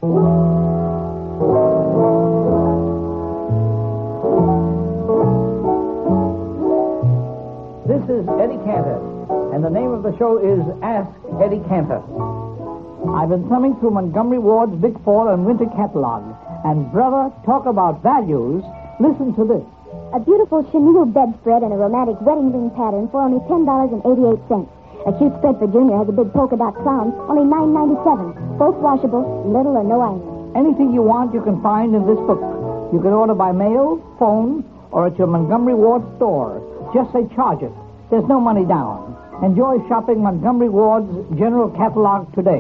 This is Eddie Cantor, and the name of the show is Ask Eddie Cantor. I've been thumbing through Montgomery Ward's Big Fall and Winter catalog, and brother, talk about values. Listen to this. A beautiful chenille bedspread and a romantic wedding ring pattern for only $10.88. A cute spread for Junior has a big polka dot crown, only $9.97. Both washable, little or no iron. Anything you want you can find in this book. You can order by mail, phone, or at your Montgomery Ward store. Just say charge it. There's no money down. Enjoy shopping Montgomery Ward's general catalog today.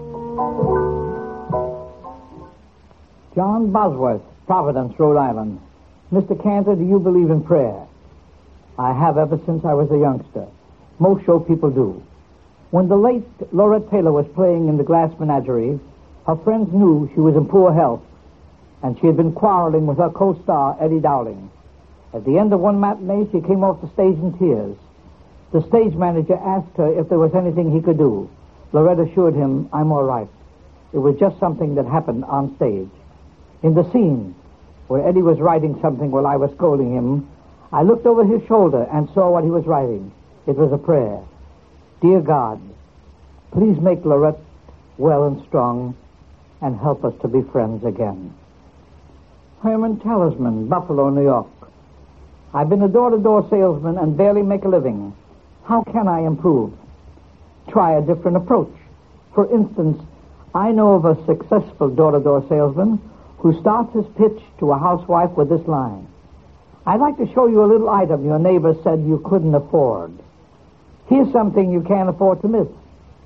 John Bosworth, Providence, Rhode Island. Mr. Cantor, do you believe in prayer? I have ever since I was a youngster. Most show people do. When the late Lorette Taylor was playing in the Glass Menagerie, her friends knew she was in poor health, and she had been quarreling with her co-star, Eddie Dowling. At the end of one matinee, she came off the stage in tears. The stage manager asked her if there was anything he could do. Lorette assured him, I'm all right. It was just something that happened on stage. In the scene where Eddie was writing something while I was scolding him, I looked over his shoulder and saw what he was writing. It was a prayer. Dear God, please make Lorette well and strong and help us to be friends again. Herman Talisman, Buffalo, New York. I've been a door-to-door salesman and barely make a living. How can I improve? Try a different approach. For instance, I know of a successful door-to-door salesman who starts his pitch to a housewife with this line. I'd like to show you a little item your neighbor said you couldn't afford. Here's something you can't afford to miss.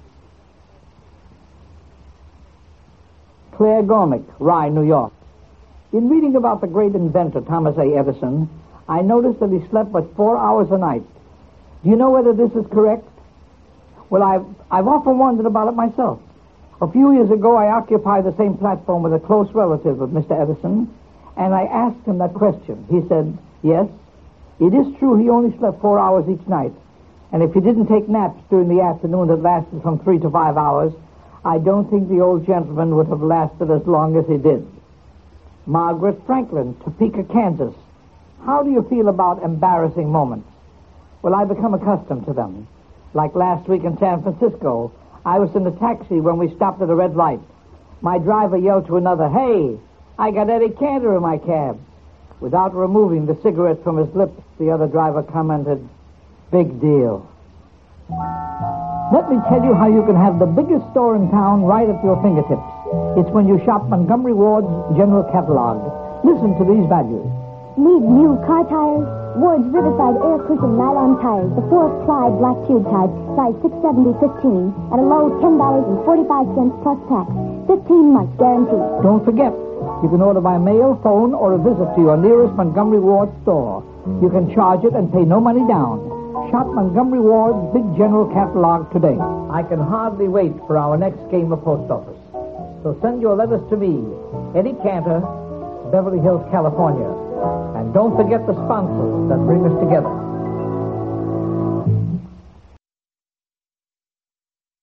Claire Gormick, Rye, New York. In reading about the great inventor Thomas A. Edison, I noticed that he slept but 4 hours a night. Do you know whether this is correct? Well, I've often wondered about it myself. A few years ago, I occupied the same platform with a close relative of Mr. Edison, and I asked him that question. He said, yes, it is true he only slept 4 hours each night, and if he didn't take naps during the afternoon that lasted from 3 to 5 hours, I don't think the old gentleman would have lasted as long as he did. Margaret Franklin, Topeka, Kansas. How do you feel about embarrassing moments? Well, I've become accustomed to them. Like last week in San Francisco, I was in a taxi when we stopped at a red light. My driver yelled to another, hey, I got Eddie Cantor in my cab. Without removing the cigarette from his lips, the other driver commented, big deal. Let me tell you how you can have the biggest store in town right at your fingertips. It's when you shop Montgomery Ward's general catalog. Listen to these values. Need new car tires? Ward's Riverside Air Cushion Nylon Tires, the 4-ply black tube type, size 670/15, at a low $10.45 plus tax. 15 months guaranteed. Don't forget, you can order by mail, phone, or a visit to your nearest Montgomery Ward store. You can charge it and pay no money down. Shop Montgomery Ward's big general catalog today. I can hardly wait for our next game of post office. So send your letters to me, Eddie Cantor, Beverly Hills, California. And don't forget the sponsors that bring us together.